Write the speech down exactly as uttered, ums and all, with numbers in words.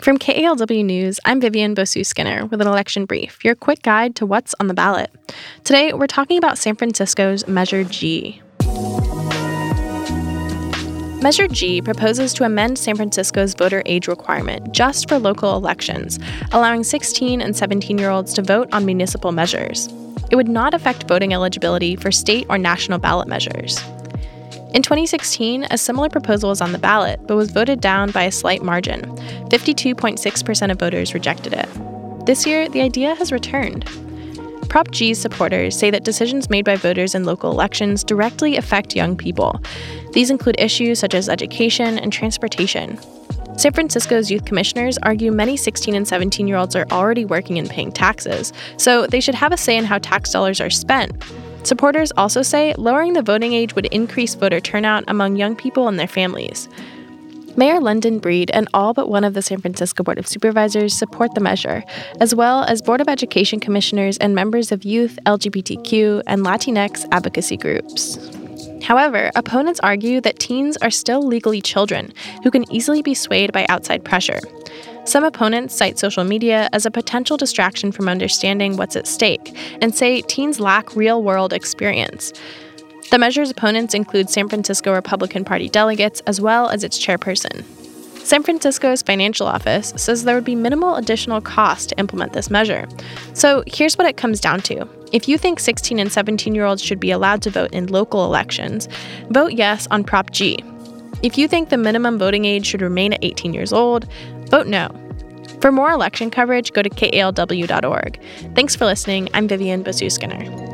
From K A L W News, I'm Vivian Bosu-Skinner with an election brief, your quick guide to what's on the ballot. Today, we're talking about San Francisco's Measure G. Measure G proposes to amend San Francisco's voter age requirement just for local elections, allowing sixteen and seventeen-year-olds to vote on municipal measures. It would not affect voting eligibility for state or national ballot measures. In twenty sixteen, a similar proposal was on the ballot, but was voted down by a slight margin. fifty-two point six percent of voters rejected it. This year, the idea has returned. Prop G's supporters say that decisions made by voters in local elections directly affect young people. These include issues such as education and transportation. San Francisco's youth commissioners argue many sixteen and seventeen-year-olds are already working and paying taxes, so they should have a say in how tax dollars are spent. Supporters also say lowering the voting age would increase voter turnout among young people and their families. Mayor London Breed and all but one of the San Francisco Board of Supervisors support the measure, as well as Board of Education commissioners and members of youth, L G B T Q, and Latinx advocacy groups. However, opponents argue that teens are still legally children who can easily be swayed by outside pressure. Some opponents cite social media as a potential distraction from understanding what's at stake and say teens lack real-world experience. The measure's opponents include San Francisco Republican Party delegates as well as its chairperson. San Francisco's financial office says there would be minimal additional cost to implement this measure. So here's what it comes down to. If you think sixteen and seventeen-year-olds should be allowed to vote in local elections, vote yes on Prop G. If you think the minimum voting age should remain at eighteen years old, vote no. For more election coverage, go to K A L W dot org. Thanks for listening. I'm Vivian Bosu-Skinner.